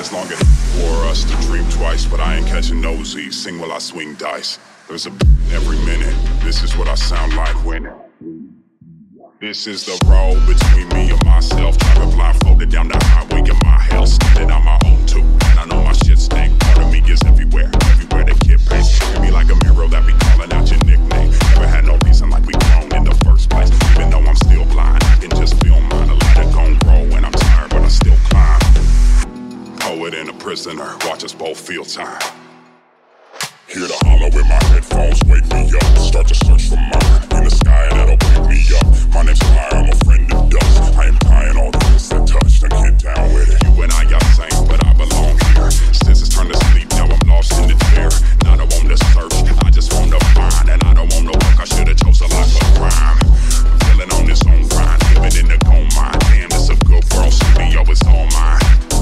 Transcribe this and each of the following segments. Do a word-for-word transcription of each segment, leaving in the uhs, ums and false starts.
As long as for us to dream twice, but I ain't catching nosies. Sing while I swing dice. There's a every minute. This is what I sound like when. This is the road between me and myself. Driving blindfolded down the highway in my hell. Standing on my own too, and I know my shit stink. Part of me is everywhere, everywhere the kid pays. Hit me like a mirror that be calling out your nickname. Never had no reason like we grown in the first place. Even though I'm still blind, I can just feel mine. A lighter gon' grow when I'm tired, but I still climb. Poet and a prisoner, watch us both feel time. Hear the hollow in my headphones, wake me up. Start to search for mine in the sky, that'll pick me up. My name's Fire, I'm a friend of dust. I am tying all the things that touch, now get down with it. You and I are same, but I belong here. Since it's turned to sleep, now I'm lost in the chair. Not I want to search, I just want to find. And I don't want to work, I should've chose a life of crime. Feeling on this own grind, living in the gold mine. Damn, this a good world, studio, it's all mine.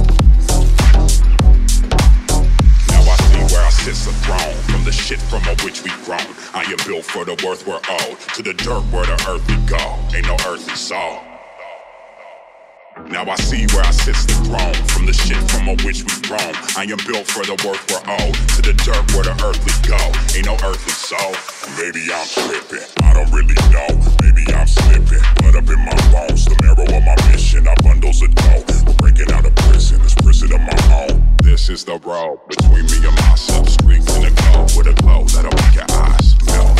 Where I sit a throne from the shit from which we grown. I am built for the worth we're owed. To the dirt where the earth we go. Ain't no earthly soul. Now I see where I sit the throne from the shit from which we grown. I am built for the worth we're owed. To the dirt where the earth we go. Ain't no earthly soul. Maybe I'm tripping, I don't really know. Maybe I'm slipping, blood up in my bones. The marrow of my mission, I bundles of dough. We're breaking out of prison, this prison of my own. This is the road between me and myself. Streaks in the glow with a glow that'll make your eyes melt.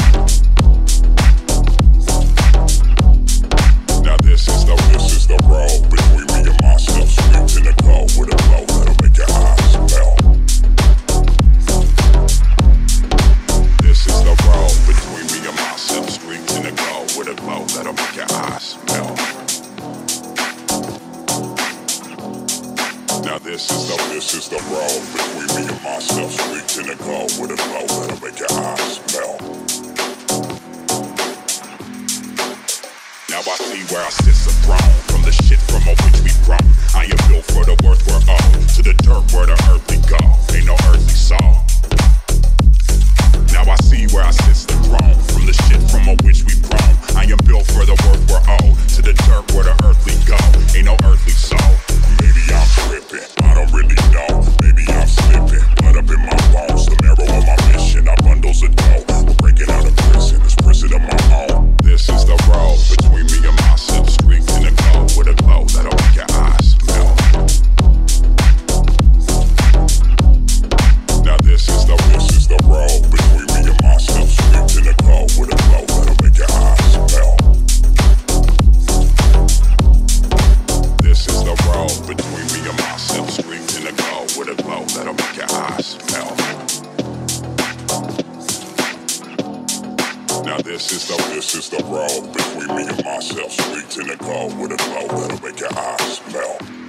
Now this is the this is the road between me and myself. Streaks in the glow with a glow that'll make your eyes melt. This is the road between me and myself. Streaks in the glow with a glow that'll make your eyes melt. Now this is the this is the road between me and myself. Streaks in the glow with a glow that'll make your eyes melt. Now I see where I sit a throne from the shit from which we grown. I am built for the worth we're owed. To the dirt where the earth we go. Ain't no earthly soul. Now I see where I sit the throne from the shit from which we grown. I am built for the worth we're owed. To the dirt where the earth we go. Ain't no earthly soul. Maybe I'm tripping, I don't really know. Maybe I'm slipping, blood up in my bones. The marrow of my mission, I bundles of dough. We're breaking out of prison, this prison of my own. This is the road between me and myself. Streaks in the glow with a glow that'll make your eyes melt. Now this is the this is the road between me and myself. Streaks in the glow with a glow that'll make your eyes melt. This is the road between me and myself. Streaks in the glow with a glow that'll make your eyes melt. Now this is the this is the road between me and myself. Streaks in the glow with a glow that'll make your eyes melt.